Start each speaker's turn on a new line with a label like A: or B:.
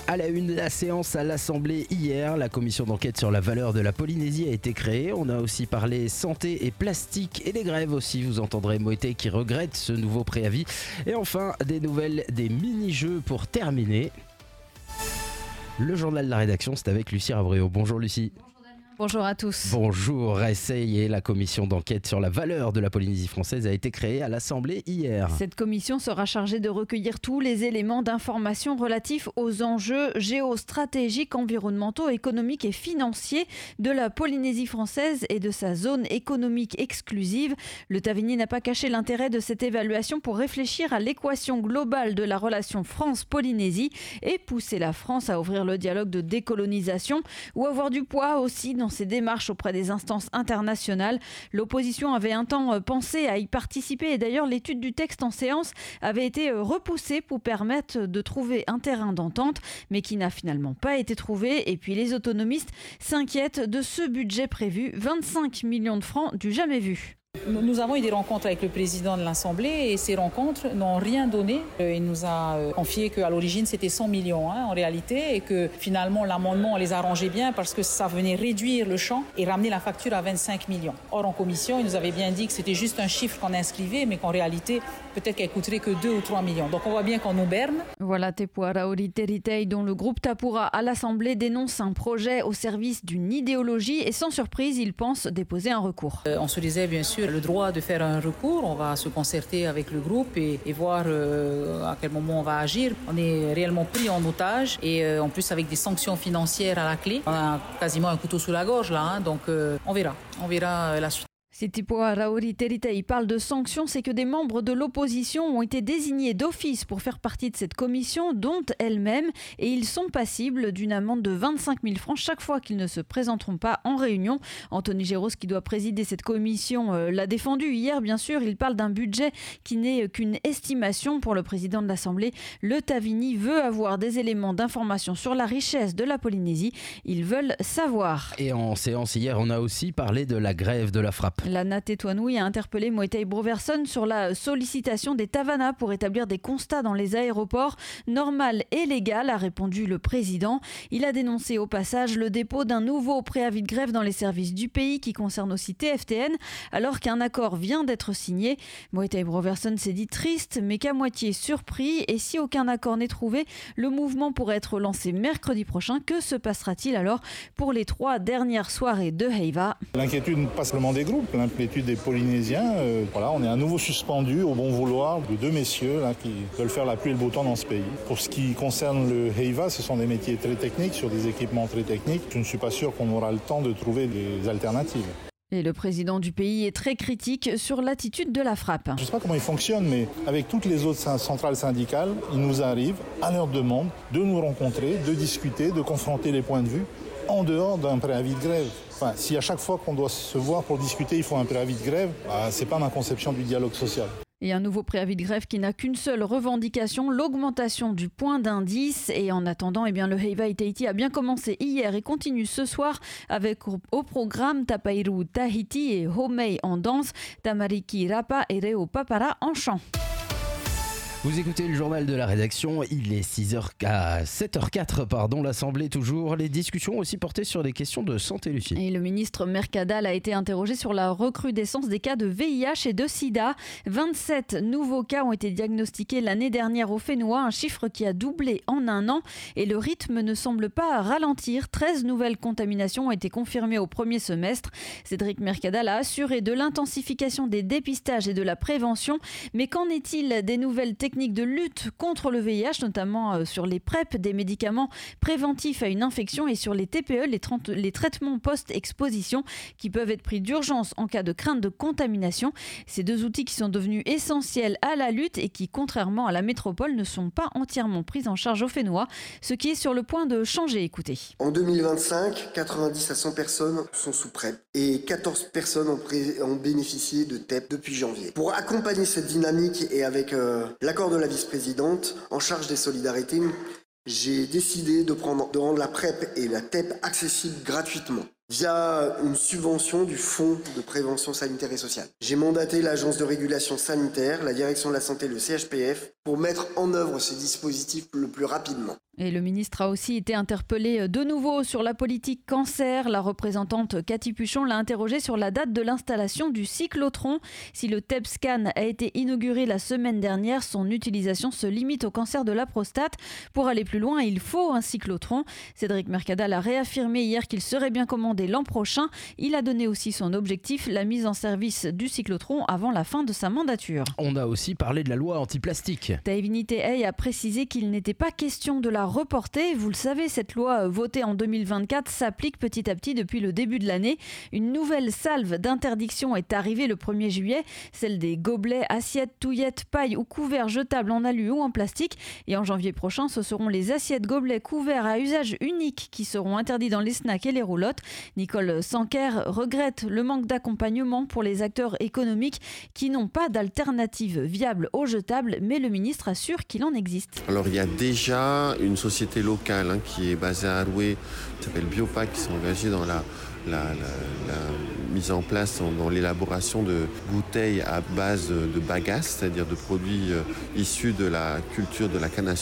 A: À la une, la séance à l'Assemblée hier, la commission d'enquête sur la valeur de la Polynésie a été créée. On a aussi parlé santé et plastique et des grèves aussi. Vous entendrez Moetai qui regrette ce nouveau préavis. Et enfin, des nouvelles des mini-jeux pour terminer. Le journal de la rédaction, c'est avec Lucie Rabreo. Bonjour Lucie.
B: Bonjour à tous.
A: Bonjour, et la commission d'enquête sur la valeur de la Polynésie française a été créée à l'Assemblée hier.
B: Cette commission sera chargée de recueillir tous les éléments d'information relatifs aux enjeux géostratégiques, environnementaux, économiques et financiers de la Polynésie française et de sa zone économique exclusive. Le Tavini n'a pas caché l'intérêt de cette évaluation pour réfléchir à l'équation globale de la relation France-Polynésie et pousser la France à ouvrir le dialogue de décolonisation ou avoir du poids aussi dans ses démarches auprès des instances internationales. L'opposition avait un temps pensé à y participer et d'ailleurs l'étude du texte en séance avait été repoussée pour permettre de trouver un terrain d'entente, mais qui n'a finalement pas été trouvé. Et puis les autonomistes s'inquiètent de ce budget prévu, 25 millions de francs du jamais vu.
C: Nous avons eu des rencontres avec le président de l'Assemblée et ces rencontres n'ont rien donné. Il nous a confié qu'à l'origine c'était 100 millions en réalité et que finalement l'amendement on les arrangeait bien parce que ça venait réduire le champ et ramener la facture à 25 millions. Or en commission il nous avait bien dit que c'était juste un chiffre qu'on inscrivait mais qu'en réalité peut-être qu'elle coûterait que 2 ou 3 millions. Donc on voit bien qu'on nous berne.
B: Voilà Tepua Raori Teritei dont le groupe Tapura à l'Assemblée dénonce un projet au service d'une idéologie et sans surprise il pense déposer un recours.
C: On se disait bien sûr le droit de faire un recours, on va se concerter avec le groupe et voir à quel moment on va agir. On est réellement pris en otage et en plus avec des sanctions financières à la clé. On a quasiment un couteau sous la gorge là, donc on verra la suite.
B: Si Tepua Raori Teritei parle de sanctions, c'est que des membres de l'opposition ont été désignés d'office pour faire partie de cette commission, dont elle-même, et ils sont passibles d'une amende de 25 000 francs chaque fois qu'ils ne se présenteront pas en réunion. Anthony Géros, qui doit présider cette commission, l'a défendu hier, bien sûr. Il parle d'un budget qui n'est qu'une estimation pour le président de l'Assemblée. Le Tavini veut avoir des éléments d'information sur la richesse de la Polynésie. Ils veulent savoir.
A: Et en séance hier, on a aussi parlé de la grève de la frappe.
B: Lana Tetuanui a interpellé Moetai Broverson sur la sollicitation des Tavana pour établir des constats dans les aéroports. Normal et légal, a répondu le président. Il a dénoncé au passage le dépôt d'un nouveau préavis de grève dans les services du pays qui concerne aussi TFTN, alors qu'un accord vient d'être signé. Moetai Broverson s'est dit triste, mais qu'à moitié surpris. Et si aucun accord n'est trouvé, le mouvement pourrait être lancé mercredi prochain. Que se passera-t-il alors pour les 3 dernières soirées de Heiva?
D: L'inquiétude pas seulement des groupes, l'inquiétude des Polynésiens. On est à nouveau suspendu au bon vouloir de 2 messieurs qui veulent faire la pluie et le beau temps dans ce pays. Pour ce qui concerne le Heiva, ce sont des métiers très techniques, sur des équipements très techniques. Je ne suis pas sûr qu'on aura le temps de trouver des alternatives.
B: Et le président du pays est très critique sur l'attitude de la frappe.
D: Je ne sais pas comment ils fonctionnent, mais avec toutes les autres centrales syndicales, il nous arrive, à leur demande, de nous rencontrer, de discuter, de confronter les points de vue, en dehors d'un préavis de grève. Si à chaque fois qu'on doit se voir pour discuter, il faut un préavis de grève, ce n'est pas ma conception du dialogue social.
B: Et un nouveau préavis de grève qui n'a qu'une seule revendication, l'augmentation du point d'indice. Et en attendant, le Heiva Itaiti a bien commencé hier et continue ce soir avec au programme Tapairu Tahiti et Homei en danse, Tamariki Rapa et Reo Papara en chant.
A: Vous écoutez le journal de la rédaction, il est 7h04, l'Assemblée toujours. Les discussions aussi portées sur des questions de santé, Lucie.
B: Et le ministre Mercadal a été interrogé sur la recrudescence des cas de VIH et de sida. 27 nouveaux cas ont été diagnostiqués l'année dernière au Fénois, un chiffre qui a doublé en un an. Et le rythme ne semble pas ralentir. 13 nouvelles contaminations ont été confirmées au premier semestre. Cédric Mercadal a assuré de l'intensification des dépistages et de la prévention. Mais qu'en est-il des nouvelles techniques de lutte contre le VIH, notamment sur les PrEP, des médicaments préventifs à une infection, et sur les TPE, les traitements post-exposition qui peuvent être pris d'urgence en cas de crainte de contamination. Ces 2 outils qui sont devenus essentiels à la lutte et qui, contrairement à la métropole, ne sont pas entièrement pris en charge au Fénois, ce qui est sur le point de changer. Écoutez.
E: En 2025, 90 à 100 personnes sont sous PrEP et 14 personnes ont bénéficié de TEP depuis janvier. Pour accompagner cette dynamique et avec l'accord de la vice-présidente en charge des solidarités, j'ai décidé de rendre la PrEP et la TEP accessibles gratuitement. via une subvention du Fonds de prévention sanitaire et sociale. J'ai mandaté l'Agence de régulation sanitaire, la Direction de la santé, le CHPF, pour mettre en œuvre ce dispositif le plus rapidement.
B: Et le ministre a aussi été interpellé de nouveau sur la politique cancer. La représentante Cathy Puchon l'a interrogé sur la date de l'installation du cyclotron. Si le TEP-scan a été inauguré la semaine dernière, son utilisation se limite au cancer de la prostate. Pour aller plus loin, il faut un cyclotron. Cédric Mercadal a réaffirmé hier qu'il serait bien commandé l'an prochain. Il a donné aussi son objectif, la mise en service du cyclotron avant la fin de sa mandature.
A: On a aussi parlé de la loi anti-plastique.
B: Divinité Hay a précisé qu'il n'était pas question de la reporter. Vous le savez, cette loi votée en 2024 s'applique petit à petit depuis le début de l'année. Une nouvelle salve d'interdiction est arrivée le 1er juillet, celle des gobelets, assiettes, touillettes, pailles ou couverts jetables en alu ou en plastique. Et en janvier prochain, ce seront les assiettes, gobelets, couverts à usage unique qui seront interdits dans les snacks et les roulottes. Nicole Sanquer regrette le manque d'accompagnement pour les acteurs économiques qui n'ont pas d'alternative viable aux jetables, mais le ministre assure qu'il en existe.
F: Alors il y a déjà une société locale qui est basée à Arouet, qui s'appelle Biopac, qui sont engagés dans la mise en place, dans l'élaboration de bouteilles à base de bagasse, c'est-à-dire de produits issus de la culture de la canne à